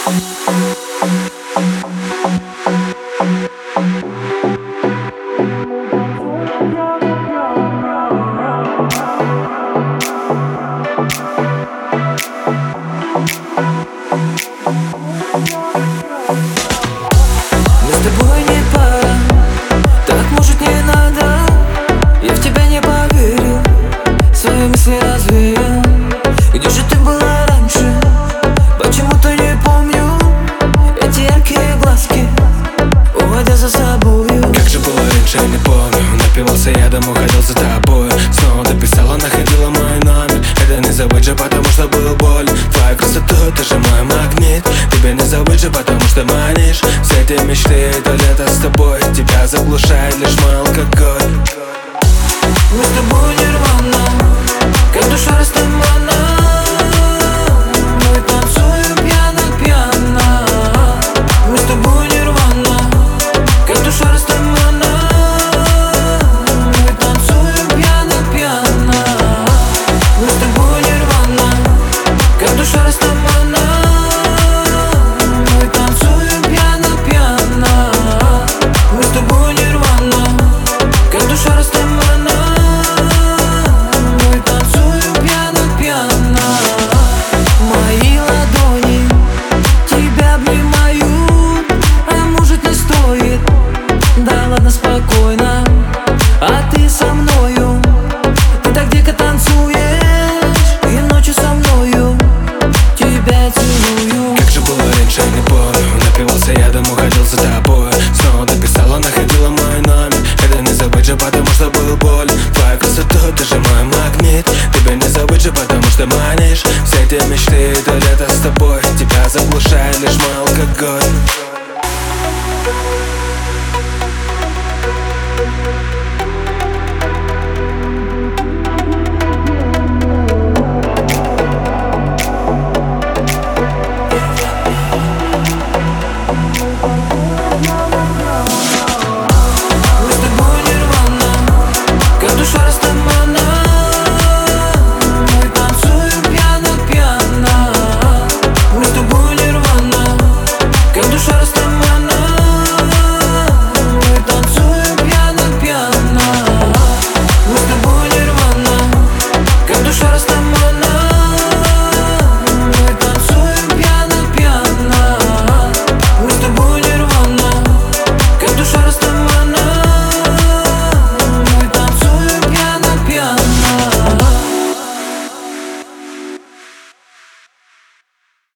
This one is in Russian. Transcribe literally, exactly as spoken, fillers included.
Мы с тобой не пара, так может не надо. Я в тебя не поверил, свои мысли развеял. Где же ты была раньше? Почему-то не помню эти яркие глазки, уводя за собою. Как же было раньше, я не помню. Напивался я, домой ходил за тобой. Снова дописала, находила мой номер. Это не забыть же, потому что был боль. Твоя красота, ты же мой магнит. Тебя не забыть же, потому что манишь. Все эти мечты, это лето с тобой. Тебя заглушает лишь мой алкоголь. Мы с тобой нирвана, как душа растамана. Мы танцуем пьяно-пьяно. Мы с тобой нирвана, как душа растамана. Мы танцуем пьяно-пьяно. Мы с тобой нирвана, как душа растамана. Мы танцуем пьяно-пьяно. Мы с тобой нирвана, как душа растамана. Мои ладони тебя обнимают, а может не стоит. Да ладно, спокойно, а ты со мною. Ты так дико танцуешь, и ночью со мною тебя целую. Как же было раньше, я не помню. Напивался я, домой ходил за тобой. Снова дописала, находила мой номер. Это не забыть же, потому что был боль. Твоя красота, ты же мой магнит. Тебя не забыть же, потому что манишь. Все эти мечты, это лето с тобой. Тебя заглушает лишь мой алкоголь.